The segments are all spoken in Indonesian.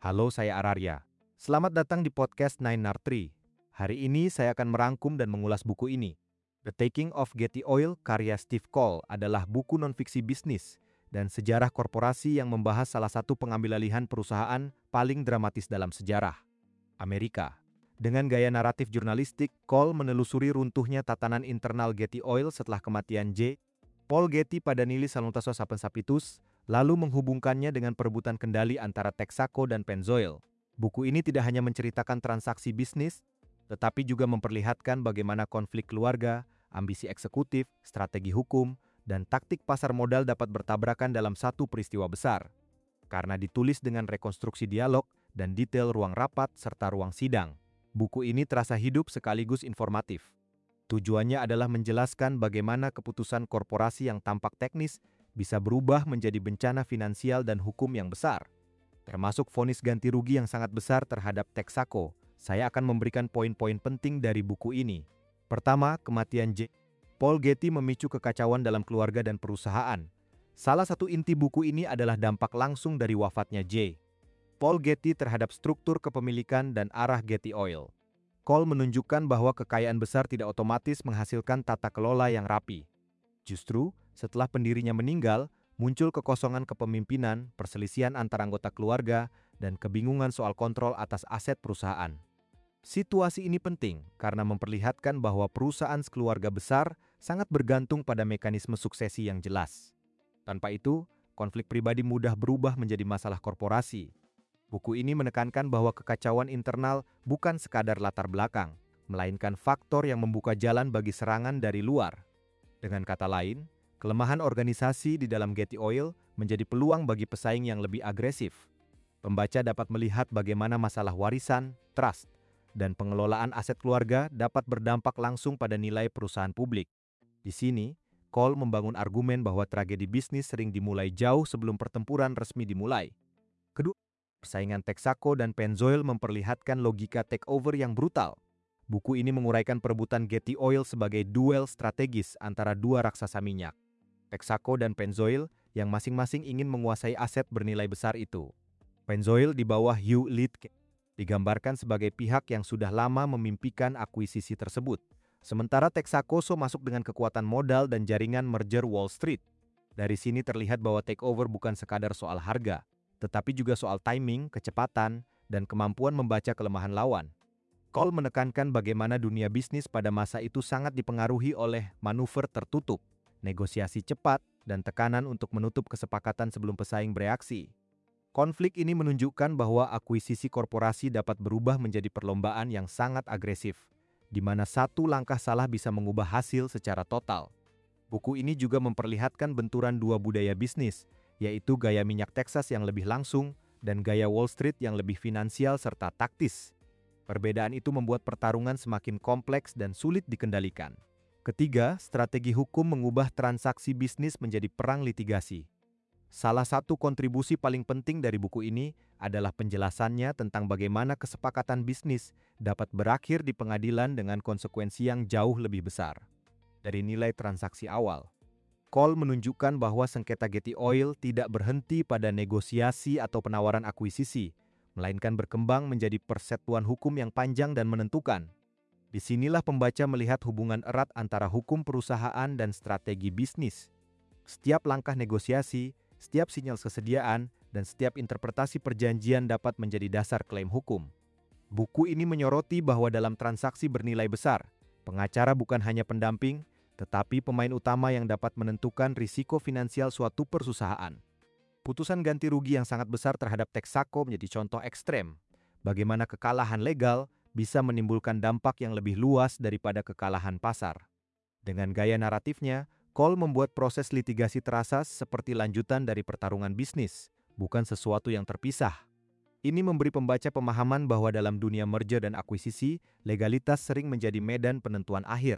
Halo, saya Ararya. Selamat datang di podcast Nine Tree. Hari ini saya akan merangkum dan mengulas buku ini. The Taking of Getty Oil karya Steve Cole adalah buku non-fiksi bisnis dan sejarah korporasi yang membahas salah satu pengambilalihan perusahaan paling dramatis dalam sejarah, Amerika. Dengan gaya naratif jurnalistik, Cole menelusuri runtuhnya tatanan internal Getty Oil setelah kematian J. Paul Getty pada Nili Saluntasos Sapitus, lalu menghubungkannya dengan perebutan kendali antara Texaco dan Pennzoil. Buku ini tidak hanya menceritakan transaksi bisnis, tetapi juga memperlihatkan bagaimana konflik keluarga, ambisi eksekutif, strategi hukum, dan taktik pasar modal dapat bertabrakan dalam satu peristiwa besar. Karena ditulis dengan rekonstruksi dialog dan detail ruang rapat serta ruang sidang, buku ini terasa hidup sekaligus informatif. Tujuannya adalah menjelaskan bagaimana keputusan korporasi yang tampak teknis bisa berubah menjadi bencana finansial dan hukum yang besar. Termasuk vonis ganti rugi yang sangat besar terhadap Texaco. Saya akan memberikan poin-poin penting dari buku ini. Pertama, kematian J. Paul Getty memicu kekacauan dalam keluarga dan perusahaan. Salah satu inti buku ini adalah dampak langsung dari wafatnya J. Paul Getty terhadap struktur kepemilikan dan arah Getty Oil. Cole menunjukkan bahwa kekayaan besar tidak otomatis menghasilkan tata kelola yang rapi. Justru, setelah pendirinya meninggal, muncul kekosongan kepemimpinan, perselisihan antar anggota keluarga, dan kebingungan soal kontrol atas aset perusahaan. Situasi ini penting karena memperlihatkan bahwa perusahaan sekeluarga besar sangat bergantung pada mekanisme suksesi yang jelas. Tanpa itu, konflik pribadi mudah berubah menjadi masalah korporasi. Buku ini menekankan bahwa kekacauan internal bukan sekadar latar belakang, melainkan faktor yang membuka jalan bagi serangan dari luar. Dengan kata lain, kelemahan organisasi di dalam Getty Oil menjadi peluang bagi pesaing yang lebih agresif. Pembaca dapat melihat bagaimana masalah warisan, trust, dan pengelolaan aset keluarga dapat berdampak langsung pada nilai perusahaan publik. Di sini, Cole membangun argumen bahwa tragedi bisnis sering dimulai jauh sebelum pertempuran resmi dimulai. Kedua, persaingan Texaco dan Pennzoil memperlihatkan logika takeover yang brutal. Buku ini menguraikan perebutan Getty Oil sebagai duel strategis antara dua raksasa minyak, Texaco dan Pennzoil, yang masing-masing ingin menguasai aset bernilai besar itu. Pennzoil di bawah Hugh Litinsky digambarkan sebagai pihak yang sudah lama memimpikan akuisisi tersebut, sementara Texaco masuk dengan kekuatan modal dan jaringan merger Wall Street. Dari sini terlihat bahwa takeover bukan sekadar soal harga, tetapi juga soal timing, kecepatan, dan kemampuan membaca kelemahan lawan. Cole menekankan bagaimana dunia bisnis pada masa itu sangat dipengaruhi oleh manuver tertutup, negosiasi cepat, dan tekanan untuk menutup kesepakatan sebelum pesaing bereaksi. Konflik ini menunjukkan bahwa akuisisi korporasi dapat berubah menjadi perlombaan yang sangat agresif, di mana satu langkah salah bisa mengubah hasil secara total. Buku ini juga memperlihatkan benturan dua budaya bisnis, yaitu gaya minyak Texas yang lebih langsung dan gaya Wall Street yang lebih finansial serta taktis. Perbedaan itu membuat pertarungan semakin kompleks dan sulit dikendalikan. Ketiga, strategi hukum mengubah transaksi bisnis menjadi perang litigasi. Salah satu kontribusi paling penting dari buku ini adalah penjelasannya tentang bagaimana kesepakatan bisnis dapat berakhir di pengadilan dengan konsekuensi yang jauh lebih besar dari nilai transaksi awal. Cole menunjukkan bahwa sengketa Getty Oil tidak berhenti pada negosiasi atau penawaran akuisisi, melainkan berkembang menjadi persetujuan hukum yang panjang dan menentukan. Disinilah pembaca melihat hubungan erat antara hukum perusahaan dan strategi bisnis. Setiap langkah negosiasi, setiap sinyal kesediaan, dan setiap interpretasi perjanjian dapat menjadi dasar klaim hukum. Buku ini menyoroti bahwa dalam transaksi bernilai besar, pengacara bukan hanya pendamping, tetapi pemain utama yang dapat menentukan risiko finansial suatu perusahaan. Putusan ganti rugi yang sangat besar terhadap Texaco menjadi contoh ekstrem, bagaimana kekalahan legal bisa menimbulkan dampak yang lebih luas daripada kekalahan pasar. Dengan gaya naratifnya, Cole membuat proses litigasi terasa seperti lanjutan dari pertarungan bisnis, bukan sesuatu yang terpisah. Ini memberi pembaca pemahaman bahwa dalam dunia merger dan akuisisi, legalitas sering menjadi medan penentuan akhir.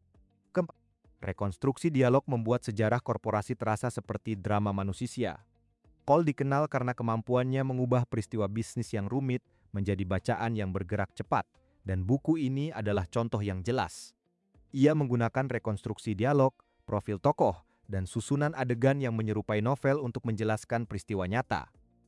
Rekonstruksi dialog membuat sejarah korporasi terasa seperti drama manusia. Cole dikenal karena kemampuannya mengubah peristiwa bisnis yang rumit menjadi bacaan yang bergerak cepat, dan buku ini adalah contoh yang jelas. Ia menggunakan rekonstruksi dialog, profil tokoh, dan susunan adegan yang menyerupai novel untuk menjelaskan peristiwa nyata.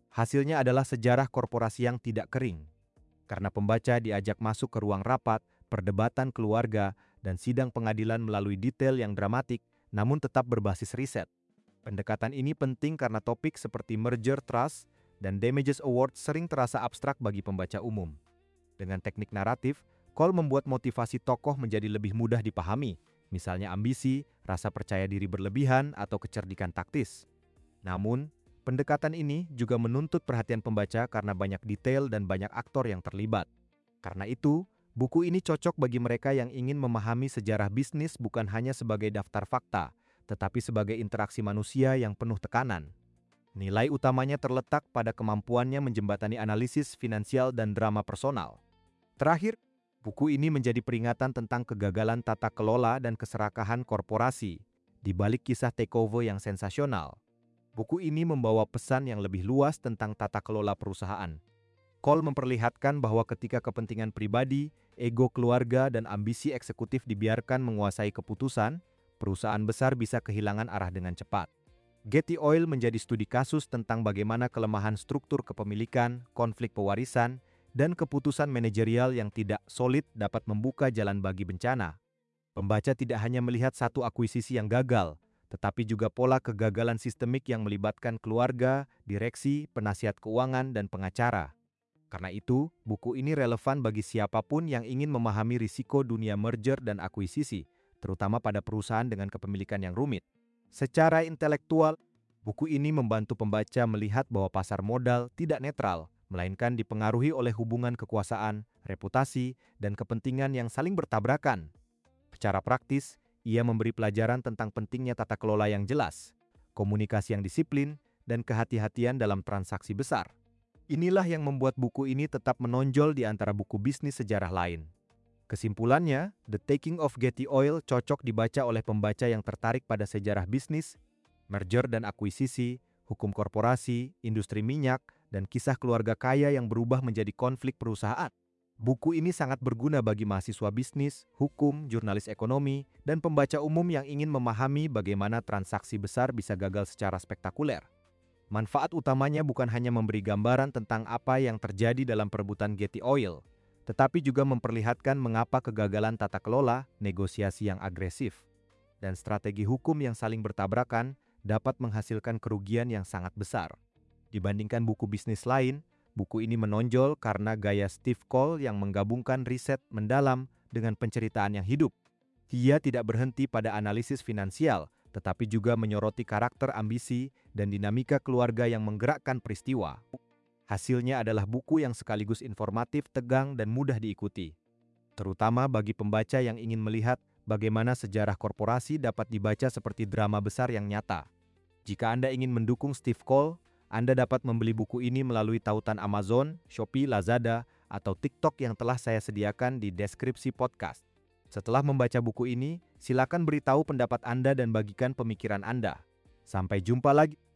Hasilnya adalah sejarah korporasi yang tidak kering, karena pembaca diajak masuk ke ruang rapat, perdebatan keluarga, dan sidang pengadilan melalui detail yang dramatik, namun tetap berbasis riset. Pendekatan ini penting karena topik seperti merger trust dan damages award sering terasa abstrak bagi pembaca umum. Dengan teknik naratif, Cole membuat motivasi tokoh menjadi lebih mudah dipahami, misalnya ambisi, rasa percaya diri berlebihan, atau kecerdikan taktis. Namun, pendekatan ini juga menuntut perhatian pembaca karena banyak detail dan banyak aktor yang terlibat. Karena itu, buku ini cocok bagi mereka yang ingin memahami sejarah bisnis bukan hanya sebagai daftar fakta, tetapi sebagai interaksi manusia yang penuh tekanan. Nilai utamanya terletak pada kemampuannya menjembatani analisis finansial dan drama personal. Terakhir, buku ini menjadi peringatan tentang kegagalan tata kelola dan keserakahan korporasi di balik kisah takeover yang sensasional. Buku ini membawa pesan yang lebih luas tentang tata kelola perusahaan. Cole memperlihatkan bahwa ketika kepentingan pribadi, ego keluarga, dan ambisi eksekutif dibiarkan menguasai keputusan, perusahaan besar bisa kehilangan arah dengan cepat. Getty Oil menjadi studi kasus tentang bagaimana kelemahan struktur kepemilikan, konflik pewarisan, dan keputusan manajerial yang tidak solid dapat membuka jalan bagi bencana. Pembaca tidak hanya melihat satu akuisisi yang gagal, tetapi juga pola kegagalan sistemik yang melibatkan keluarga, direksi, penasihat keuangan, dan pengacara. Karena itu, buku ini relevan bagi siapapun yang ingin memahami risiko dunia merger dan akuisisi, terutama pada perusahaan dengan kepemilikan yang rumit. Secara intelektual, buku ini membantu pembaca melihat bahwa pasar modal tidak netral, melainkan dipengaruhi oleh hubungan kekuasaan, reputasi, dan kepentingan yang saling bertabrakan. Secara praktis, ia memberi pelajaran tentang pentingnya tata kelola yang jelas, komunikasi yang disiplin, dan kehati-hatian dalam transaksi besar. Inilah yang membuat buku ini tetap menonjol di antara buku bisnis sejarah lain. Kesimpulannya, The Taking of Getty Oil cocok dibaca oleh pembaca yang tertarik pada sejarah bisnis, merger dan akuisisi, hukum korporasi, industri minyak, dan kisah keluarga kaya yang berubah menjadi konflik perusahaan. Buku ini sangat berguna bagi mahasiswa bisnis, hukum, jurnalis ekonomi, dan pembaca umum yang ingin memahami bagaimana transaksi besar bisa gagal secara spektakuler. Manfaat utamanya bukan hanya memberi gambaran tentang apa yang terjadi dalam perebutan Getty Oil, tetapi juga memperlihatkan mengapa kegagalan tata kelola, negosiasi yang agresif, dan strategi hukum yang saling bertabrakan dapat menghasilkan kerugian yang sangat besar. Dibandingkan buku bisnis lain, buku ini menonjol karena gaya Steve Cole yang menggabungkan riset mendalam dengan penceritaan yang hidup. Dia tidak berhenti pada analisis finansial, tetapi juga menyoroti karakter ambisi dan dinamika keluarga yang menggerakkan peristiwa. Hasilnya adalah buku yang sekaligus informatif, tegang, dan mudah diikuti. Terutama bagi pembaca yang ingin melihat bagaimana sejarah korporasi dapat dibaca seperti drama besar yang nyata. Jika Anda ingin mendukung Steve Cole, Anda dapat membeli buku ini melalui tautan Amazon, Shopee, Lazada, atau TikTok yang telah saya sediakan di deskripsi podcast. Setelah membaca buku ini, silakan beritahu pendapat Anda dan bagikan pemikiran Anda. Sampai jumpa lagi.